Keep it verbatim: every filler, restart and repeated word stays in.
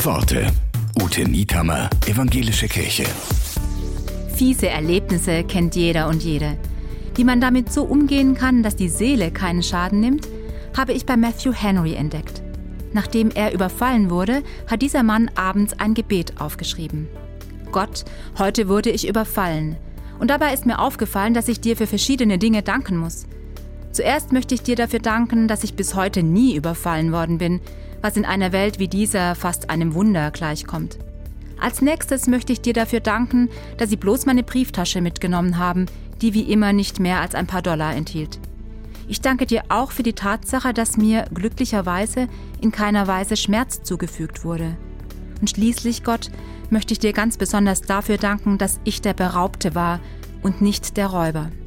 Worte. Ute Niethammer, Evangelische Kirche. Fiese Erlebnisse kennt jeder und jede. Wie man damit so umgehen kann, dass die Seele keinen Schaden nimmt, habe ich bei Matthew Henry entdeckt. Nachdem er überfallen wurde, hat dieser Mann abends ein Gebet aufgeschrieben. Gott, heute wurde ich überfallen. Und dabei ist mir aufgefallen, dass ich dir für verschiedene Dinge danken muss. Zuerst möchte ich dir dafür danken, dass ich bis heute nie überfallen worden bin, was in einer Welt wie dieser fast einem Wunder gleichkommt. Als nächstes möchte ich dir dafür danken, dass sie bloß meine Brieftasche mitgenommen haben, die wie immer nicht mehr als ein paar Dollar enthielt. Ich danke dir auch für die Tatsache, dass mir glücklicherweise in keiner Weise Schmerz zugefügt wurde. Und schließlich, Gott, möchte ich dir ganz besonders dafür danken, dass ich der Beraubte war und nicht der Räuber.